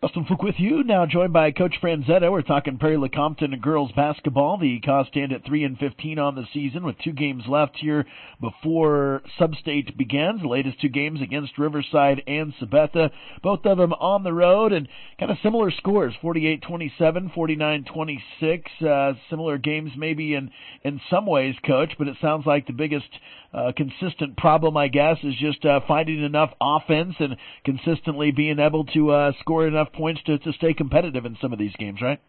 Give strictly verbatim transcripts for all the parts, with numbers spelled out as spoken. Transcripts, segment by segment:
Justin Fluke with you, now joined by Coach Franzetta. We're talking Perry Lecompton girls basketball. The Cause stand at three and fifteen on the season with two games left here before Sub-State begins. The latest two games against Riverside and Sabetha, both of them on the road, and kind of similar scores, forty-eight twenty-seven, forty-nine twenty-six. Uh, similar games maybe in, in some ways, Coach, but it sounds like the biggest uh, consistent problem, I guess, is just uh, finding enough offense and consistently being able to uh, score enough points to, to stay competitive in some of these games, right?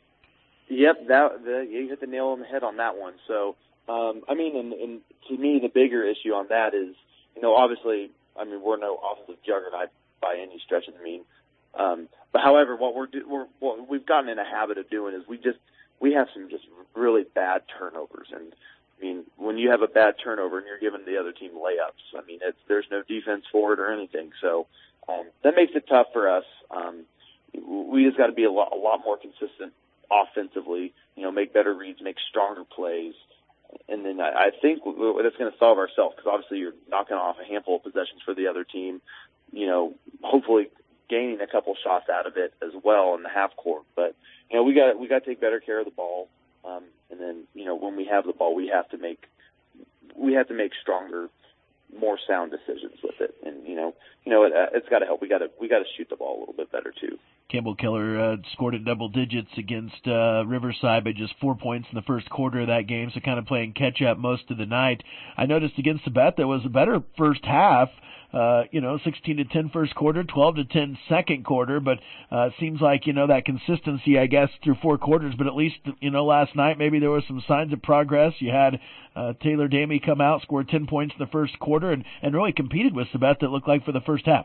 Yep, that the, you hit the nail on the head on that one. So, um, I mean, and, and to me, the bigger issue on that is, you know, obviously, I mean, we're no offensive juggernaut by any stretch of the mean. Um, but however, what we're, do, we're what we've gotten in a habit of doing is we just we have some just really bad turnovers. And I mean, when you have a bad turnover and you're giving the other team layups, I mean, it's, there's no defense for it or anything. So um, that makes it tough for us. Um, we just got to be a lot, a lot more consistent offensively, you know, make better reads, make stronger plays. And then I, I think that's going to solve ourselves, because obviously you're knocking off a handful of possessions for the other team, you know, hopefully gaining a couple shots out of it as well in the half court. But, you know, we got we got to take better care of the ball. Um, and then, you know, when we have the ball, we have to make we have to make stronger, more sound decisions with it. And, you know, you know, it, it's got to help. We got to we got to shoot the ball a little bit better too. Campbell Keller uh, scored in double digits against uh, Riverside by just four points in the first quarter of that game, so kind of playing catch-up most of the night. I noticed against Sabetha it was a better first half, uh, you know, sixteen to ten first quarter, twelve to ten second quarter, but uh, it seems like, you know, that consistency, I guess, through four quarters, but at least, you know, last night maybe there was some signs of progress. You had uh, Taylor Damey come out, scored ten points in the first quarter, and, and really competed with Sabetha, it looked like, for the first half.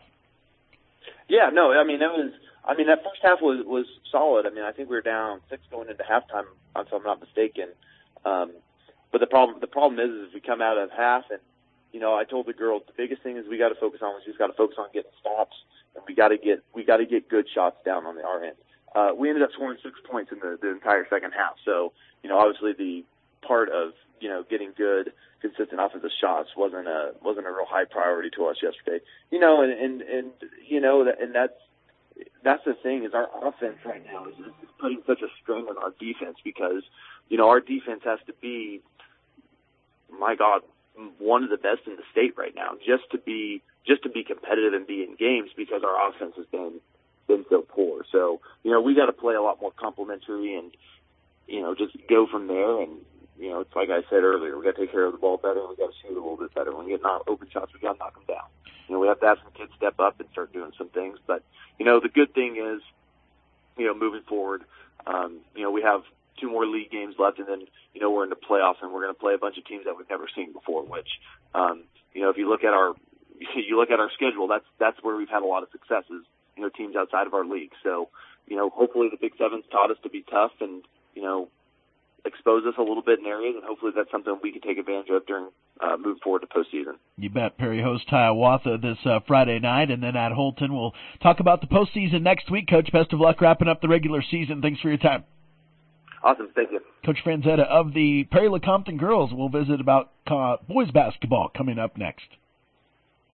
Yeah, no, I mean, that was... I mean, that first half was, was solid. I mean, I think we were down six going into halftime, if I'm not mistaken. Um, but the problem the problem is, is we come out of half, and, you know, I told the girls the biggest thing is we got to focus on is we just got to focus on getting stops, and we got to get we got to get good shots down on the our end. Uh, we ended up scoring six points in the, the entire second half. So, you know, obviously the part of, you know, getting good, consistent offensive shots wasn't a wasn't a real high priority to us yesterday. You know, and and, and you know, and that's. That's the thing, is our offense right now is, is putting such a strain on our defense, because, you know, our defense has to be, my God, one of the best in the state right now, just to be just to be competitive and be in games, because our offense has been been so poor. So, you know, we got to play a lot more complementary and, you know, just go from there. And, you know, it's like I said earlier, we got to take care of the ball better, and we got to shoot a little bit better. When we get not open shots, we got to knock them down. You know, we have to have some kids step up and start doing some things. But, you know, the good thing is, you know, moving forward, um, you know, we have two more league games left, and then, you know, we're in the playoffs, and we're going to play a bunch of teams that we've never seen before, which, um, you know, if you look at our, you look at our schedule, that's, that's where we've had a lot of successes, you know, teams outside of our league. So, you know, hopefully the Big Seven's taught us to be tough and, you know, expose us a little bit in areas, and hopefully that's something we can take advantage of during uh, moving forward to postseason. You bet. Perry hosts Hiawatha this uh, Friday night, and then at Holton we'll talk about the postseason next week. Coach, best of luck wrapping up the regular season. Thanks for your time. Awesome. Thank you. Coach Franzetta of the Perry Lecompton girls will visit about uh, boys basketball coming up next.